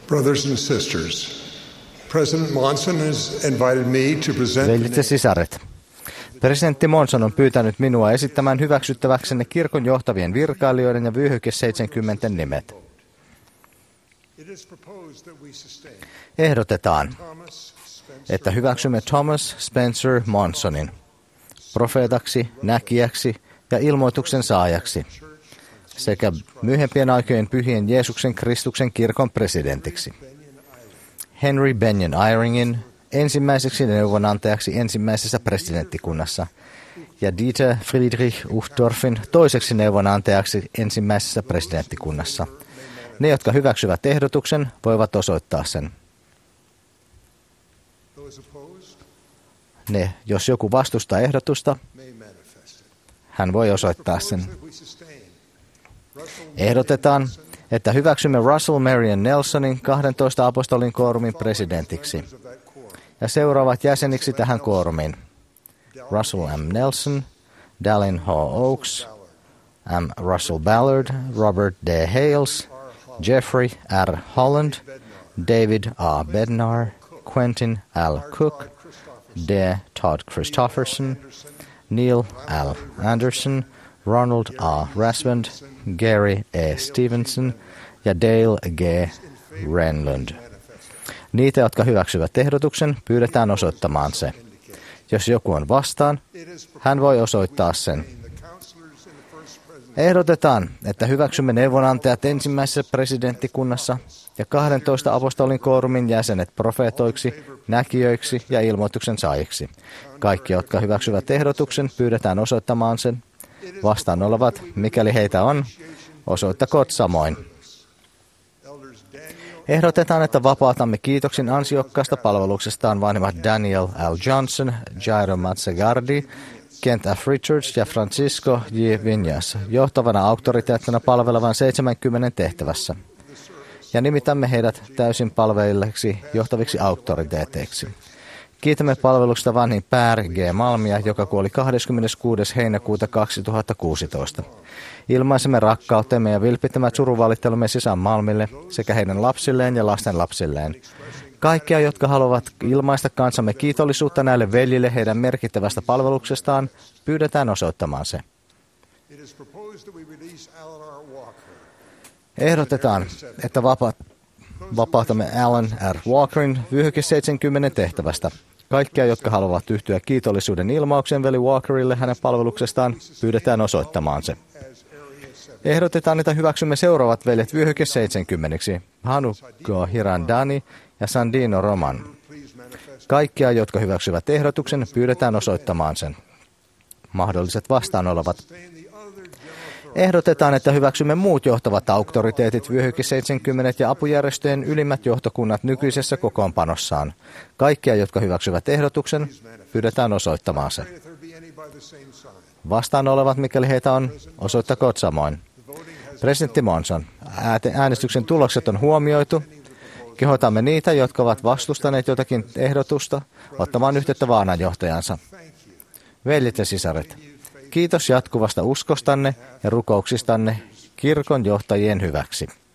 Brothers and sisters, President Monson has invited me to present. Veljet ja sisaret. Presidentti Monson on pyytänyt minua esittämään hyväksyttäväksenne kirkon johtavien virkailijoiden ja vyöhyke 70 nimet. Ehdotetaan, että hyväksymme Thomas Spencer Monsonin profeetaksi, näkijäksi ja ilmoituksen saajaksi sekä myöhempien aikojen pyhien Jeesuksen Kristuksen kirkon presidentiksi. Henry Benyon Eyringin ensimmäiseksi neuvonantajaksi ensimmäisessä presidenttikunnassa ja Dieter Friedrich Uchtdorfin toiseksi neuvonantajaksi ensimmäisessä presidenttikunnassa. Ne, jotka hyväksyvät ehdotuksen, voivat osoittaa sen. Ne, jos joku vastustaa ehdotusta, hän voi osoittaa sen. Ehdotetaan, että hyväksymme Russell Marion Nelsonin 12 apostolin koorumin presidentiksi ja seuraavat jäseniksi tähän koorumiin: Russell M. Nelson, Dallin H. Oaks, M. Russell Ballard, Robert D. Hales, Jeffrey R. Holland, David A. Bednar, Quentin L. Cook, D. Todd Christofferson, Neil L. Anderson, Ronald A. Rasmond, Gary E. Stevenson ja Dale G. Renlund. Niitä, jotka hyväksyvät ehdotuksen, pyydetään osoittamaan se. Jos joku on vastaan, hän voi osoittaa sen. Ehdotetaan, että hyväksymme neuvonantajat ensimmäisessä presidenttikunnassa ja 12 apostolin koorumin jäsenet profeetoiksi, näkijöiksi ja ilmoituksen saajiksi. Kaikki, jotka hyväksyvät ehdotuksen, pyydetään osoittamaan sen. Vastaan olevat, mikäli heitä on, osoittakoot samoin. Ehdotetaan, että vapautamme kiitoksin ansiokkaasta palveluksestaan vanhemmat Daniel L. Johnson, Jairo Mazzagardi, Kent F. Richards ja Francisco J. Viñas johtavana auktoriteettina palvelevan 70 tehtävässä. Ja nimitämme heidät täysin palvelijaksi johtaviksi auktoriteeteiksi. Kiitämme palveluksesta vanhin Pär G. Malmia, joka kuoli 26. heinäkuuta 2016. Ilmaisemme rakkautemme ja vilpittömät surunvalittelumme sisään Malmille sekä heidän lapsilleen ja lastenlapsilleen. Kaikkia, jotka haluavat ilmaista kansamme kiitollisuutta näille veljille heidän merkittävästä palveluksestaan, pyydetään osoittamaan se. Ehdotetaan, että vapautamme Alan R. Walkerin vyöhyke 70 tehtävästä. Kaikkia, jotka haluavat yhtyä kiitollisuuden ilmauksen veli Walkerille hänen palveluksestaan, pyydetään osoittamaan se. Ehdotetaan, että hyväksymme seuraavat veljet vyöhyke 70. Hanukko Hirandani ja Sandino Roman. Kaikkia, jotka hyväksyvät ehdotuksen, pyydetään osoittamaan sen. Mahdolliset vastaan olevat. Ehdotetaan, että hyväksymme muut johtavat auktoriteetit vyöhyke 70 ja apujärjestöjen ylimmät johtokunnat nykyisessä kokoonpanossaan. Kaikkia, jotka hyväksyvät ehdotuksen, pyydetään osoittamaan se. Vastaan olevat, mikäli heitä on, osoittakoot samoin. Presidentti Monson, äänestyksen tulokset on huomioitu. Kehotamme niitä, jotka ovat vastustaneet jotakin ehdotusta, ottamaan yhteyttä vaananjohtajansa. Veljet ja sisaret, kiitos jatkuvasta uskostanne ja rukouksistanne kirkon johtajien hyväksi.